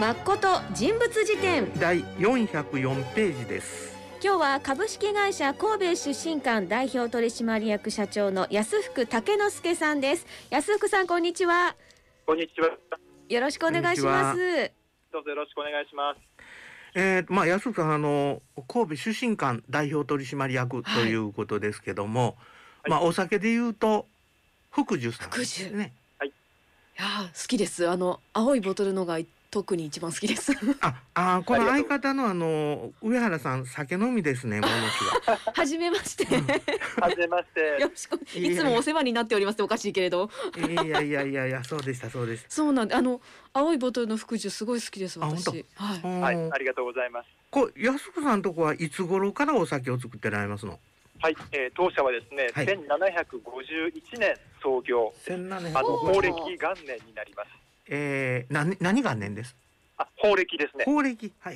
誠人物辞典第404ページです。 今日は株式会社神戸出身館代表取締役社長の安福武之助さんです。安福さん、こんにちは。 こんにちは。 よろしくお願いします。 どうぞよろしくお願いします。 安福さん、神戸出身館代表取締役ということですけども、はい、お酒で言うと福寿さんですね。 はい。いや好きです。青いボトルのが特に一番好きです。 この相方の上原さん、酒飲みですね、ものすが。はじめまして。 はじめまして。 よろしく。いつもお世話になっておりますっておかしいけれど。 いや、そうでした。 そうなんで、青いボトルの福寿すごい好きです、私。 はい、ありがとうございます。 安福さんとこはいつ頃からお酒を作ってられますの？ はい、当社はですね、はい、1751年創業、法暦元年になります。 何元年です？ 法暦ですね。 法暦、はい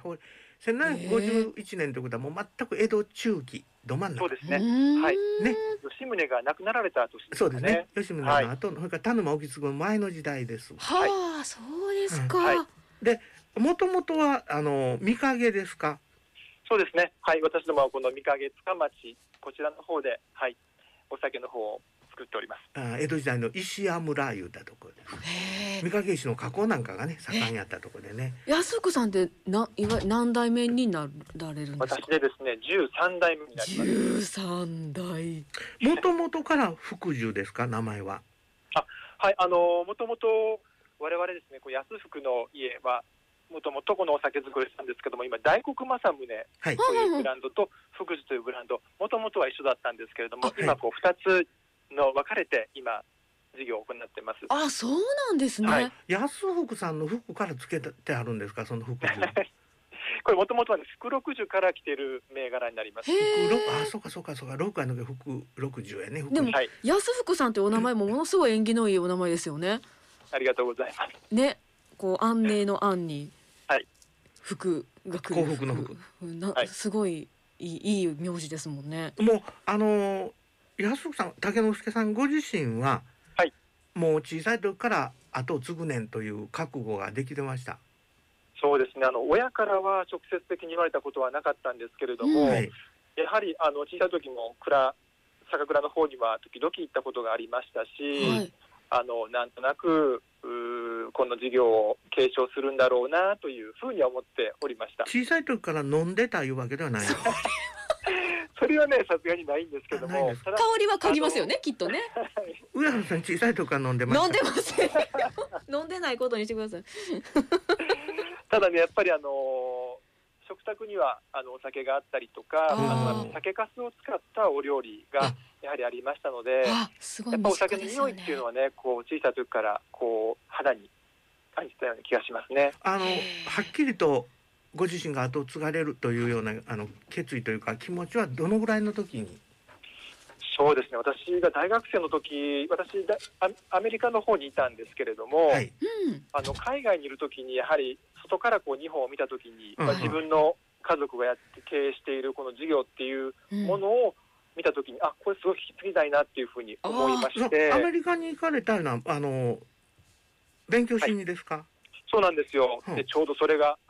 。1751年ということはもう全く江戸中期ど真ん中。 そうですね。はい。ね、吉宗が亡くなられた年ですね。 そうですね。吉宗の後、それから田沼意次の前の時代です。 はあ、そうですか。 で、もともとは御影ですか？ そうですね。はい、私どもはこの御影塚町、こちらの方で、はい、お酒の方を作っております。 江戸時代の石屋村いうたところです。御影石の加工なんかがね盛んやったところでね。 安福さんって何代目になられるんですか？ 私でですね、13代目になります。 13代。 もともとから福寿ですか、名前は？ はい、もともと我々ですね、安福の家はもともとこのお酒作りしたんですけども、今大黒正宗というブランドと福寿というブランド、もともとは一緒だったんですけれども、今2つの分かれて今事業を行ってます。 そうなんですね。はい、 安福さんの福からつけてあるんですか、その福寿？ これもともとは福六寿から来てる銘柄になります。 そうか6回の福六寿やね。 でも、安福さんってお名前もものすごい縁起のいいお名前ですよね。 ありがとうございます。 ね、安寧の安に福が来る。 幸福の福。 すごいいい名字ですもんね。 もう安福さん、武之助さんご自身は、はい、もう小さい時から後を継ぐねんという覚悟ができてました？ そうですね。親からは直接的に言われたことはなかったんですけれども、やはり小さい時も酒蔵の方には時々行ったことがありましたし、なんとなくこの事業を継承するんだろうなというふうには思っておりました。 小さい時から飲んでたいうわけではない。 それはね、さすがにないんですけども、 香りは嗅ぎますよね、きっとね。 上原さん、小さい時から飲んでました？ 飲んでません。飲んでないことにしてください。 ただね、やっぱり食卓にはお酒があったりとか、酒粕を使ったお料理がやはりありましたので、やっぱお酒の匂いっていうのはね、小さい時から肌に感じたような気がしますね。 はっきりとご自身が後を継がれるというような決意というか気持ちはどのぐらいの時に？ そうですね、私が大学生の時、アメリカの方にいたんですけれども、海外にいる時にやはり外から日本を見た時に、自分の家族が経営しているこの事業っていうものを見た時に、これすごい引き継ぎたいなっていうふうに思いまして。 アメリカに行かれたのは勉強しにですか？ そうなんですよ。でちょうどそれが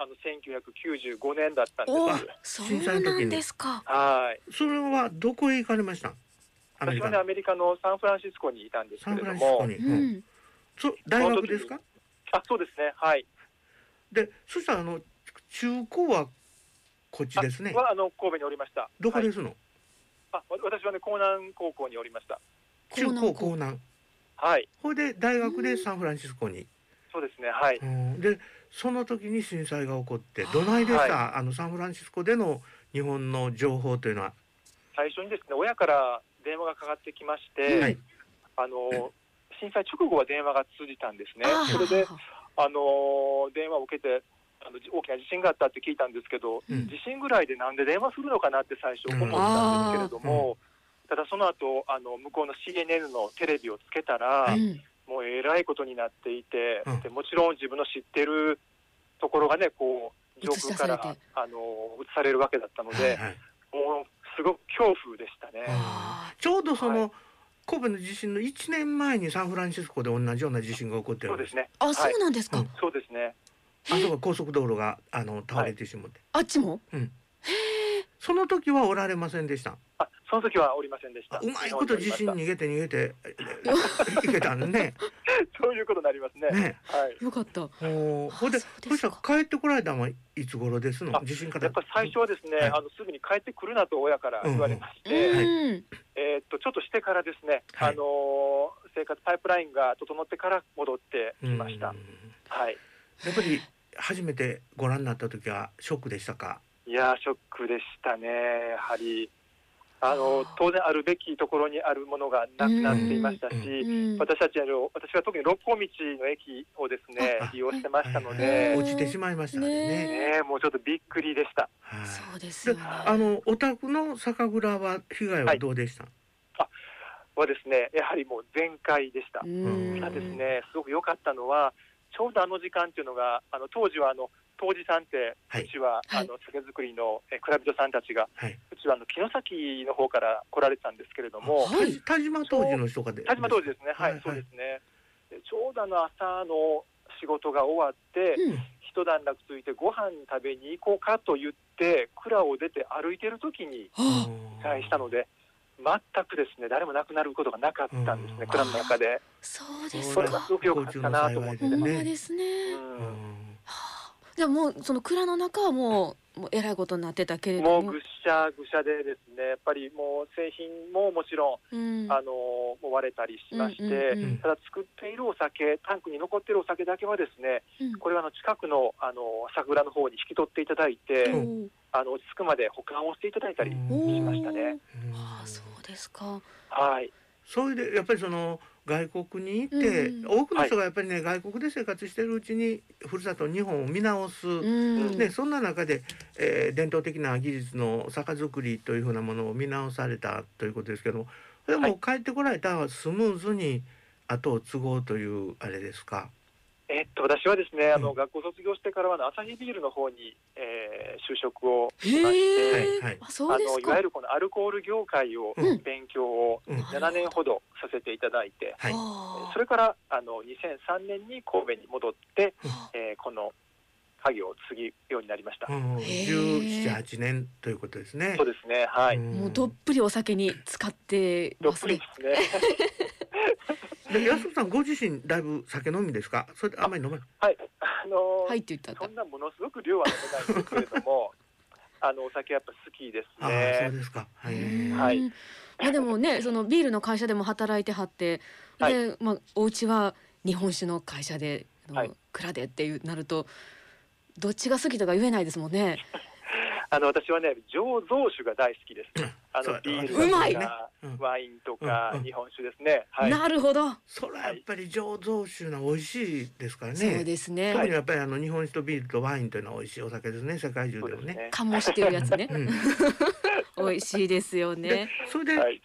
1995年だったんです。そうなんですか。 はい。 それはどこへ行かれました？ 私はね、アメリカのサンフランシスコにいたんですけれども。 大学ですか？ そうですね。はい。 で、そしたら中高はこっちですね。 神戸におりました。 どこですの？ 私はね、江南高校におりました。 中高江南。 はい。 それで大学でサンフランシスコに。 そうですね。はい。 で、その時に震災が起こって、どないでした？サンフランシスコでの日本の情報というのは。最初にですね、親から電話がかかってきまして、震災直後は電話が通じたんですね。それで電話を受けて大きな地震があったって聞いたんですけど、地震ぐらいでなんで電話するのかなって最初思ったんですけれども、ただその後向こうの CNN のテレビをつけたら、もうえらいことになっていて、でもちろん自分の知ってるところがね、上空から映されるわけだったので、もうすごく恐怖でしたね。 ちょうど神戸の地震の1年前にサンフランシスコで同じような地震が起こってるんです。 そうですね。 そうなんですか。 そうですね。 あそこ高速道路が倒れてしまって、 あっちも、 その時はおられませんでした。 その時はおりませんでした。 うまいこと地震逃げていけたんね。 そういうことになりますね。 ね、 はい。 よかった。 ほんでそしたら帰ってこられたのはいつ頃ですの？地震から。 やっぱり最初はですね、すぐに帰ってくるなと親から言われまして、ちょっとしてからですね、生活パイプラインが整ってから戻ってきました。はい。 やっぱり初めてご覧になった時はショックでしたか？ いやショックでしたね。やはり当然あるべきところにあるものがなくなっていましたし、私は特に六甲道の駅をですね利用してましたので、 落ちてしまいましたね。 もうちょっとびっくりでした。 そうですよね。 お宅の酒蔵は被害はどうでした？ はですね、やはりもう全壊でした。ただですね、すごく良かったのは、ちょうど時間っていうのが当時は杜氏さんって、うちは酒造りの蔵人さんたちが、うちは城崎の方から来られてたんですけれども、 田島杜氏の人が田島杜氏ですね。はい、そうですね。ちょうど朝の仕事が終わって、一段落ついてご飯食べに行こうかと言って蔵を出て歩いてる時に被災したので、全くですね誰も亡くなることがなかったんですね、蔵の中で。 そうですか。 それがすごく良かったなと思ってね。 そうですね。じゃあもうその蔵の中はもうえらいことになってたけれども、 もうぐしゃぐしゃでですね、やっぱりもう製品ももちろん、もう割れたりしまして、ただ作っているお酒、タンクに残っているお酒だけはですね、これは近くの酒蔵の方に引き取っていただいて、落ち着くまで保管をしていただいたりしましたね。 そうですか。 はい。 それでやっぱり外国に行って、多くの人がやっぱりね、外国で生活しているうちにふるさと日本を見直す、そんな中で、伝統的な技術の酒造りというふうなものを見直されたということですけども、でも帰ってこられたらスムーズに後を継ごうというあれですか？ 私はですね、学校卒業してからはアサヒビールの方に、就職をしまして、いわゆるこのアルコール業界を勉強を7年ほどさせていただいて、それから2003年に神戸に戻って、この家業を継ぐようになりました。 17、8年ということですね。 そうですね。はい。 もうどっぷりお酒に使ってますね。 どっぷりですね。 安田さんご自身だいぶ酒飲みですか？それであんまり飲まない？ はい、 はいって言ったそんなものすごく量は飲めないんですけれどもお酒やっぱ好きですね。 そうですか。はい。 でもね、そのビールの会社でも働いてはって、でお家は日本酒の会社で蔵でっていうなるとどっちが好きとか言えないですもんね。 私はね醸造酒が大好きです。ビールとかワインとか日本酒ですね。 なるほど。 それはやっぱり醸造酒の美味しいですからね。 そうですね。 特にやっぱり日本酒とビールとワインというのは美味しいお酒ですね、世界中でもね。 醸してるやつね。美味しいですよね。 それで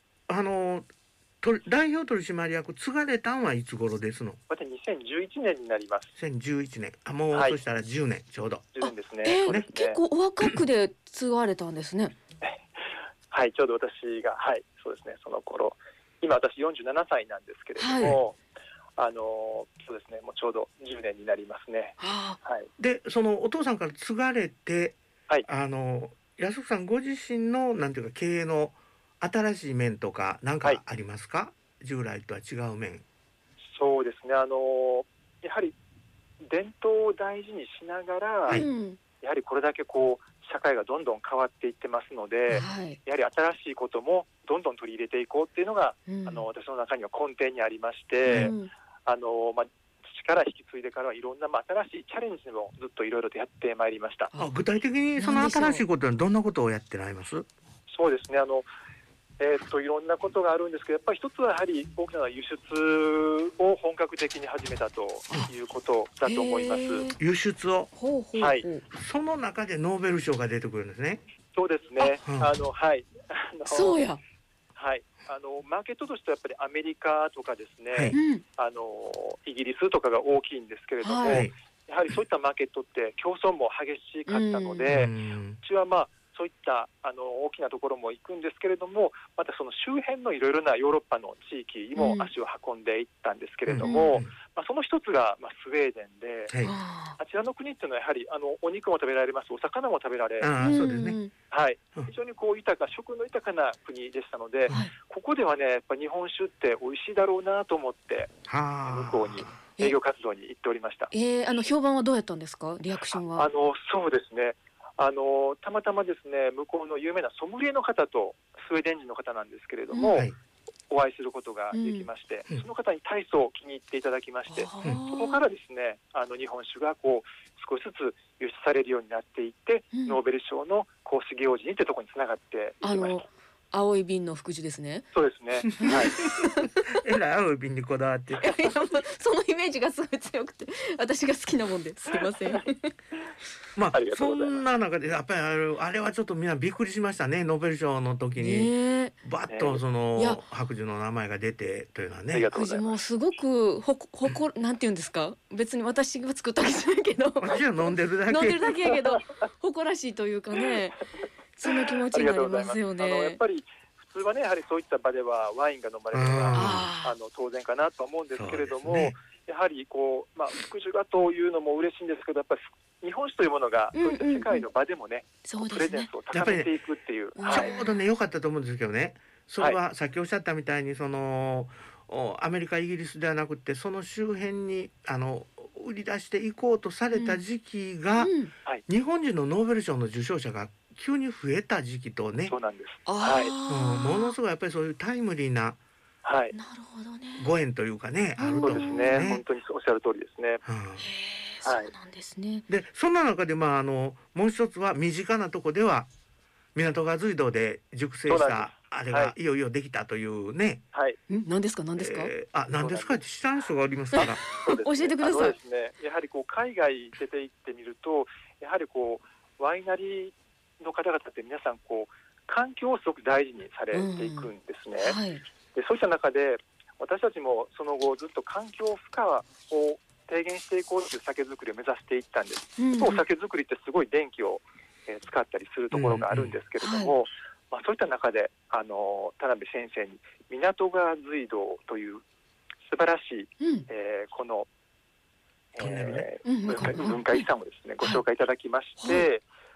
代表取締役継がれたんはいつ頃ですの？ 私2011年になります。 2011年。もうそしたら10年ちょうど。 10年ですね。 結構お若くで継がれたんですね。 はい、ちょうど私がそうですね、その頃、今私47歳なんですけれども、そうですね、もうちょうど10年になりますね。 でそのお父さんから継がれて、安福さんご自身のなんていうか経営の新しい面とか何かありますか？従来とは違う面。 そうですね、やはり伝統を大事にしながら、やはりこれだけ社会がどんどん変わっていってますので、やはり新しいこともどんどん取り入れていこうっていうのが、私の中には根底にありまして、父から引き継いでからはいろんな新しいチャレンジもずっといろいろとやってまいりました。 具体的にその新しいことはどんなことをやってられます？ そうですね、いろんなことがあるんですけど、やっぱり一つはやはり大きな輸出を本格的に始めたということだと思います。 輸出を。 はい。 その中でノーベル賞が出てくるんですね。 そうですね。はい。 そうや。 はい。マーケットとしてはやっぱりアメリカとかですね、イギリスとかが大きいんですけれども、やはりそういったマーケットって競争も激しかったので、うちはそういった大きなところも行くんですけれども、またその周辺のいろいろなヨーロッパの地域にも足を運んでいったんですけれども、その一つがスウェーデンで、あちらの国っていうのはやはりお肉も食べられます、お魚も食べられ、 そうですね、 はい、非常にこう食の豊かな国でしたので、ここではねやっぱ日本酒って美味しいだろうなと思って向こうに営業活動に行っておりました。 評判はどうやったんですか、リアクションは。 そうですね、たまたまですね、向こうの有名なソムリエの方と、スウェーデン人の方なんですけれども、お会いすることができまして、その方に大層気に入っていただきまして、そこからですね、日本酒がこう少しずつ輸出されるようになっていって、ノーベル賞の講師行事にってところにつながっていきました。 青い瓶の福寿ですね。 そうですね。はい。 えらい青い瓶にこだわって。 そのイメージがすごい強くて、私が好きなもんですいません。 そんな中でやっぱりあれはちょっとみんなびっくりしましたね。ノーベル賞の時にバッとその白寿の名前が出てというのはね。 白寿もすごくなんていうんですか。別に私が作ったわけじゃないけど。 私は飲んでるだけやけど誇らしいというかね。その気持ちになりますよね。 やっぱり普通はね、やはりそういった場ではワインが飲まれるのが当然かなと思うんですけれども、やはりこう福寿がというのも嬉しいんですけど、やっぱり日本酒というものがそういった世界の場でもね、プレゼンスを高めていくっていう、ちょうどね良かったと思うんですけどね。それはさっきおっしゃったみたいにそのアメリカイギリスではなくて、その周辺に売り出していこうとされた時期が、日本人のノーベル賞の受賞者が急に増えた時期とね。 そうなんです。 ものすごいやっぱりそういうタイムリーなご縁というかね、あると思うんですね。 本当におっしゃる通りですね。 そうなんですね。 でそんな中でもう一つは身近なとこでは港川隧道で熟成したあれがいよいよできたというね。 何ですか何ですか。 何ですかって知らん人がありますから。 教えてください。 やはりこう海外出て行ってみると、やはりこうワイナリーの方々って皆さんこう環境をすごく大事にされていくんですね。でそういった中で私たちもその後ずっと環境負荷を低減していこうという酒造りを目指していったんです。お酒造りってすごい電気を使ったりするところがあるんですけれども、そういった中で田辺先生に港川隧道という素晴らしい、この、文化遺産をですねご紹介いただきまして、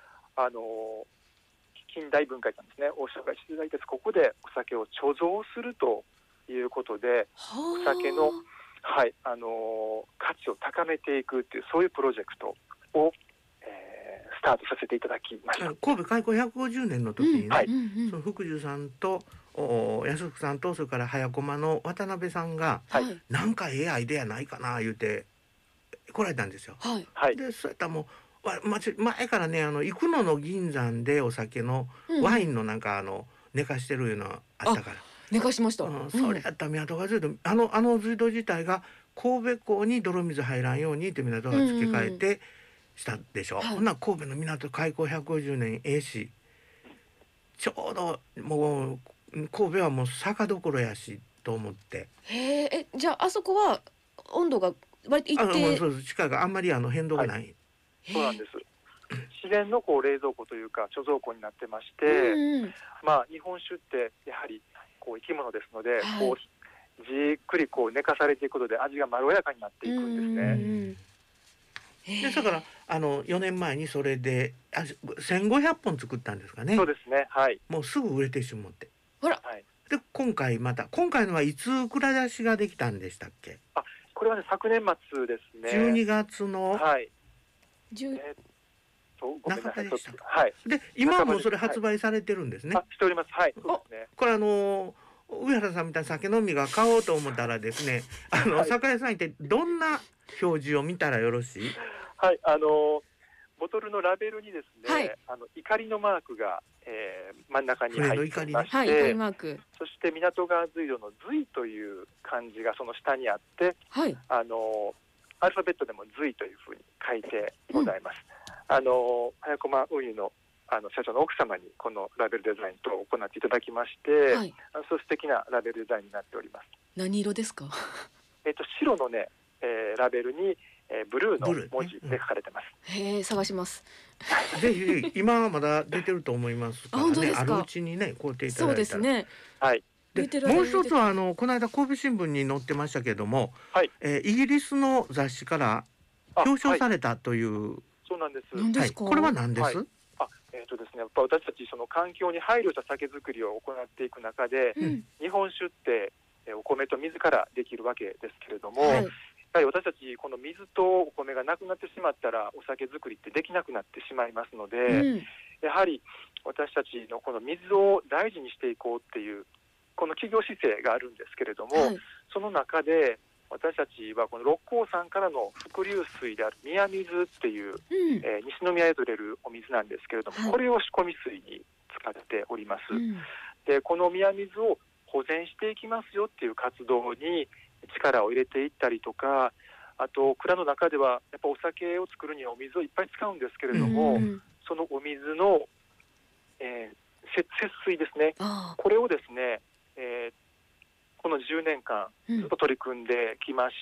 近代文化遺産ですねを紹介していただいて、ここでお酒を貯蔵するということで、お酒の、価値を高めていくっていう、そういうプロジェクトを、スタートさせていただきました。 神戸開港150年の時にね、その福寿さんと安福さんとそれから早駒の渡辺さんが、なんかええアイデアないかな言うて来られたんですよ。でそうやったらもう前からね生野の銀山でお酒のワインのなんか寝かしてるいうのあったから。 寝かしました。 それやったら港川隧道隧道自体が神戸港に泥水入らんようにって港が付け替えてしたでしょ。ほんなら神戸の港開港150年しちょうどもう神戸はもう坂どころやしと思って。 じゃああそこは温度が割と一定。 そう地下があんまり変動がない。 そうなんです。自然のこう冷蔵庫というか貯蔵庫になってまして、日本酒ってやはりこう生き物ですので、こうじっくりこう寝かされていくことで味がまろやかになっていくんですね。 でだから4年前にそれで1500本作ったんですかね。 そうですね。 もうすぐ売れてしまって。 ほら。 で今回のはいつ蔵出しができたんでしたっけ。 これはね昨年末ですね。 12月の。 中でしたか。で今もそれ発売されてるんですね。 しております。そうですね。 これ上原さんみたいな酒飲みが買おうと思ったらですね、酒屋さん行ってどんな表示を見たらよろしい？ ボトルのラベルにですね、怒りのマークが、真ん中に入っていまして、そして港川隧道の隋という漢字がその下にあって、アルファベットでも隋というふうに書いてございます。早駒運輸の社長の奥様にこのラベルデザインと行っていただきまして、そう素敵なラベルデザインになっております。 何色ですか？ 白のね、ラベルに、 ブルーの文字で書かれてます。 へえ、探します。 ぜひ今はまだ出てると思いますからね。あるうちにね買っていただいたら。 そうですね。 はい。 でもう一つはこの間神戸新聞に載ってましたけども、 はい、 イギリスの雑誌から表彰されたという。 はい、そうなんです。 何ですか？ これは何です？ はい、ですね、やっぱ私たちその環境に配慮した酒造りを行っていく中で、日本酒ってお米と水からできるわけですけれども、やはり私たちこの水とお米がなくなってしまったらお酒造りってできなくなってしまいますので、やはり私たちのこの水を大事にしていこうっていうこの企業姿勢があるんですけれども、その中で私たちはこの六甲山からの伏流水である宮水っていう、西宮で取れるお水なんですけれども、これを仕込み水に使っております。でこの宮水を保全していきますよっていう活動に力を入れていったりとか、あと蔵の中ではやっぱお酒を作るにはお水をいっぱい使うんですけれども、そのお水の、節水ですね、これをですね、この10年間ずっと取り組んできまして、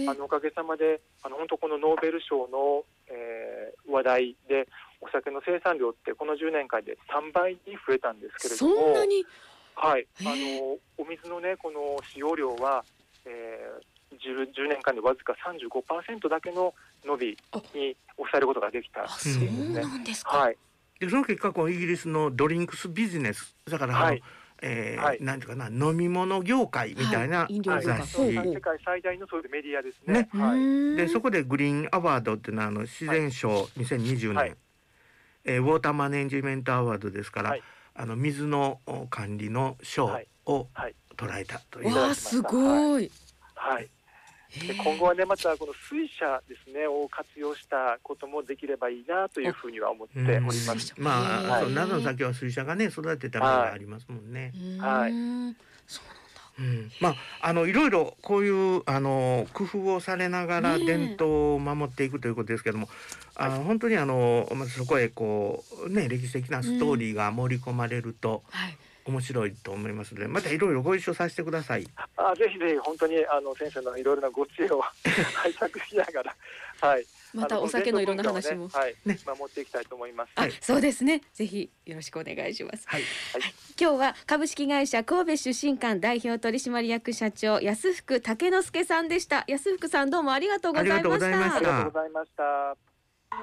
おかげさまで本当このノーベル賞の、話題でお酒の生産量ってこの10年間で3倍に増えたんですけれども、 そんなに、 はい、お水のねこの使用量は、10年間でわずか 35% だけの伸びに抑えることができたっていうんですね。 そうなんですか。 はい、 でその結果このイギリスのドリンクスビジネスだから、なんていうかな、飲み物業界みたいな雑誌、 世界最大のそういうメディアですね。 でそこでグリーンアワードっていうのは自然賞2020年、ウォーターマネジメントアワードですから、水の管理の賞を捉えたという。 わあ、すごい。 はい。で今後はねまたこの水車ですねを活用したこともできればいいなというふうには思っております。 まあ謎の先は水車がね育てたものがありますもんね。 はい。 そうなんだ。まあいろいろこういう工夫をされながら伝統を守っていくということですけども、本当にそこへこうね歴史的なストーリーが盛り込まれると。面白いと思いますので、またいろいろご一緒させてください。 ぜひぜひ本当に先生のいろいろなご知恵を拝借しながら、はい。 またお酒のいろんな話も、 守っていきたいと思います。 そうですね。ぜひよろしくお願いします。今日は株式会社神戸出身館代表取締役社長安福武之助さんでした。安福さんどうもありがとうございました。 ありがとうございました。